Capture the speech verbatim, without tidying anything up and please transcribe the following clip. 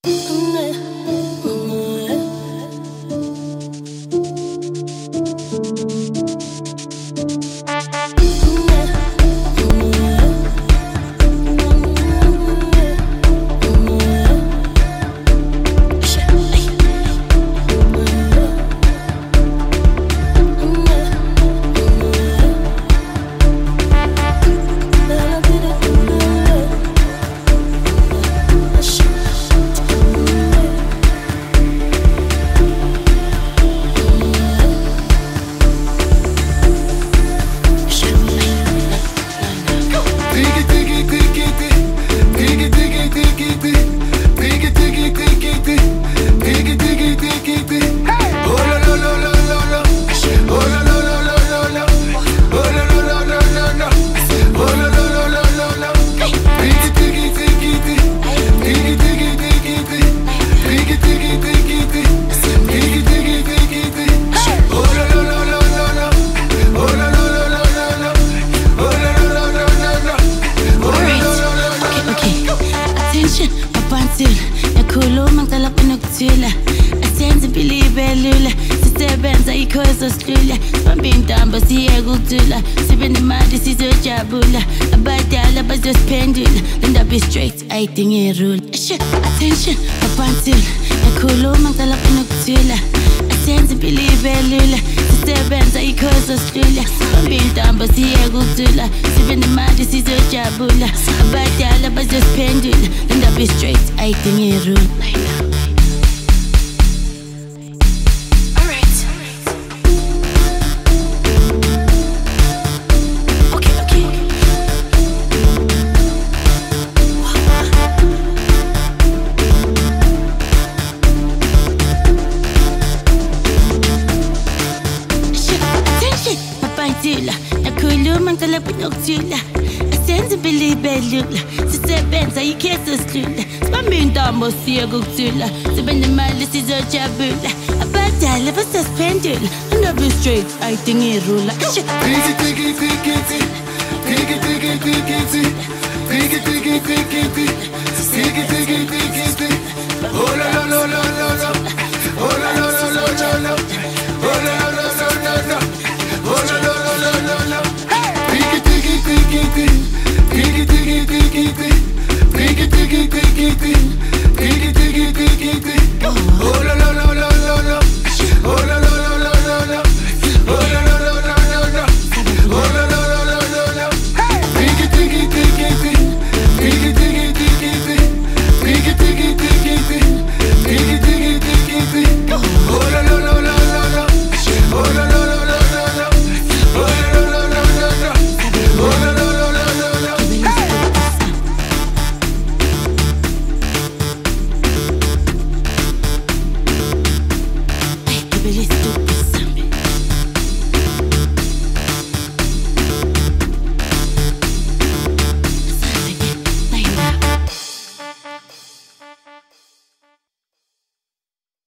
Nakhuluma ngicela kunokuthula asenze impilo ibe lula sisebenza ikhozo silula sibambe intambo siyeke ukuthula sibe nemali sizojabula abadala bazosiphendula le ndaba straight ayidingi irule attention maphansula nakhuluma ngicela kunokuthula asenze impilo ibe lula sisebenza ikhozo silula sibambe intambo siyeke ukuthula sibe nemali sizojabula abadala bazosiphendula le ndaba straight ayidingi irule. Nakhuluma ngicela kunokuthula asenze impilo ibe lula sisebenza ikhozo silula sibambe intambo siyeke ukuthula sibe nemali sizojabula abadala bazosiphendula le ndaba straight ayidingi irule. Piggy, piggy, piggy, piggy, piggy, piggy, piggy, piggy, piggy, piggy, piggy, piggy, piggy, piggy.